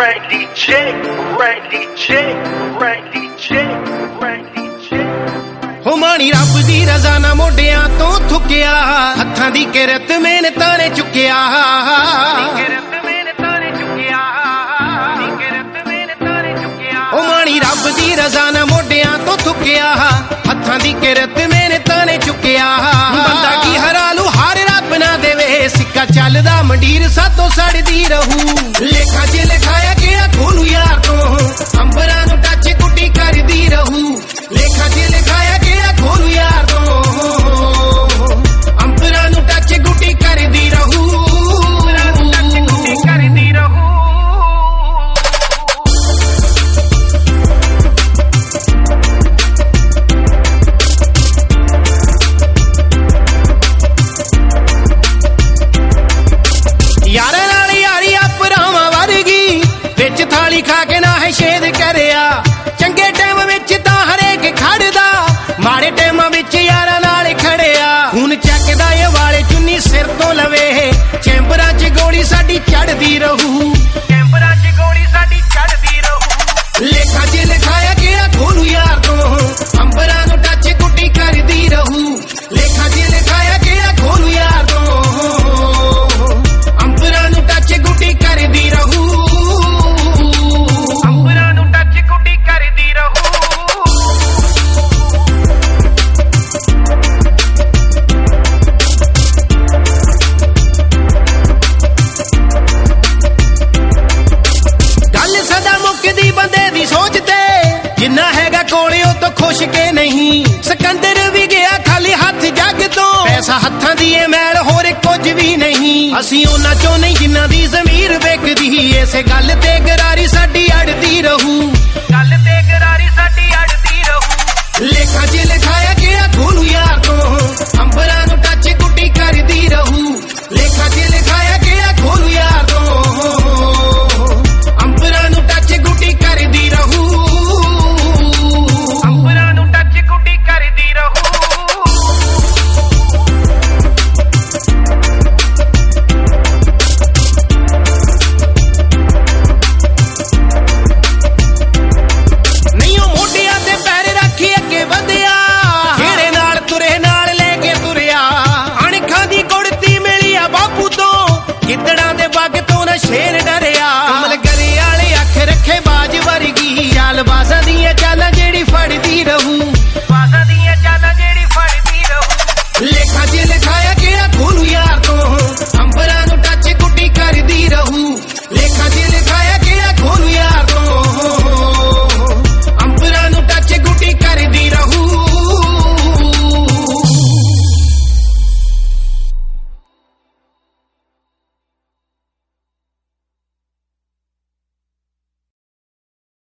Randy J, Randy J, Randy J, Randy J। ਹੋ ਮਾਣੀ ਰੱਬ ਦੀ ਰਜ਼ਾ ਨਾ ਮੋਢਿਆਂ ਤੋਂ ਥੁੱਕਿਆ, ਹੱਥਾਂ ਦੀ ਕਿਰਤ ਮਿਹਨਤਾਂ ਨੇ ਚੁੱਕਿਆ। ਹੋ ਮਾਣੀ ਰੱਬ ਦੀ ਰਜ਼ਾ ਨਾ ਮੋਢਿਆਂ ਤੋਂ ਥੁੱਕਿਆ, ਹੱਥਾਂ ਦੀ ਕਿਰਤ ਮਿਹਨਤਾਂ ਨੇ ਚੁੱਕਿਆ। ਬੰਦਾ ਕੀ ਹਰਾ ਲੂ ਹਾਰ ਰੱਬ ਨਾ ਦੇਵੇ, ਸਿੱਕਾ ਚੱਲਦਾ ਮੰਡੀਰ ਸਾਤੋਂ ਸੜਦੀ ਰਹੂ। ਲੇਖਾਂ 'ਚ ਲਿਖਾਇਆ ਕਿਹੜਾ ਖੋਲੂ ਯਾਰ ਤੋਂ, ਅੰਬਰਾਂ ਨੂੰ ਟੱਚ ਕੁੱਟੀ ਕਰਦੀ ਰਹੂ। ਲੇਖਾਂ 'ਚ ਲਿਖਾਇਆ ਕਿਹੜਾ ਖੋਲੂ ਯਾਰ ਤੋਂ, ਅੰਬਰਾਂ ਨੂੰ ਟੱਚ ਗੁੱਟੀ ਕਰਦੀ ਰਹੂ। ਯਾਰਾਂ ਨਾਲ ਯਾਰੀ ਆਪਰਾਵਾਂ ਵਰਗੀ, ਵਿੱਚ ਥਾਲੀ ਖਾ ਕੇ ਨਾ ਹੈ ਛੇਦ ਕਰਿਆ। ਚੰਗੇ ਟਾਈਮ ਵਿੱਚ ਤਾਂ ਹਰੇਕ ਖੜਦਾ, ਮਾੜੇ ਟਾਈਮਾਂ ਵਿੱਚ ਯਾਰਾਂ ਨਾਲ ਖੜਿਆ। ਹੁਣ ਚੱਕਦਾ ਏ ਵਾਲੇ ਚੁੰਨੀ ਸਿਰ ਤੋਂ ਲਵੇ, ਚੈਂਬਰਾਂ 'ਚ ਗੋਲੀ ਸਾਡੀ ਚੜਦੀ ਰਹੂ। ਚੈਂਬਰਾਂ 'ਚ ਗੋਲੀ ਸਾਡੀ ਚੜਦੀ ਰਹੂ। ਲੇਖਾਂ 'ਚ ਲਿਖਾਇਆ ਕਿਹੜਾ ਖੋਲੂ ਯਾਰ ਤੋਂ, ਅੰਬਰਾਂ ਨੂੰ ਟੱਚ ਕੁੱਟੀ ਕਰਦੀ ਰਹੂ। ਲੇਖਾਂ 'ਚ ਲਿਖਾਇਆ ਕਿਹੜਾ ਖੋਲੂ ਯਾਰ ਤੋਂ, ਅੰਬਰਾਂ ਨੂੰ ਟੱਚ ਗੁੱਟੀ ਕਰਦੀ ਰਹੂ। ਅੰਬਰਾਂ ਨੂੰ ਟੱਚ ਗੁੱਟੀ ਕਰਦੀ ਰਹੂ। ਗੱਲ ਸਦਾ ਮੁੱਕਦੀ ਬੰਦੇ ਦੀ ਸੋਚ ਤੇ, ਜਿੰਨਾ ਹੈਗਾ ਕੋਲੇ ਉਹ ਤੋਂ ਖੁਸ਼ ਕੇ ਨਹੀਂ। ਸਿਕੰਦਰ ਵੀ ਗਿਆ ਖਾਲੀ ਹੱਥ ਜੱਗ ਤੋਂ, ਪੈਸਾ ਹੱਥਾਂ ਦੀ ਏ ਮੈਲ ਹੋਰ ਕੁਝ ਵੀ ਨਹੀਂ। ਅਸੀਂ ਉਹਨਾਂ ਚੋਂ ਨਹੀਂ ਜਿਨ੍ਹਾਂ ਦੀ ਜ਼ਮੀਰ ਵੇਖਦੀ, ਇਸੇ ਗੱਲ ਤੇ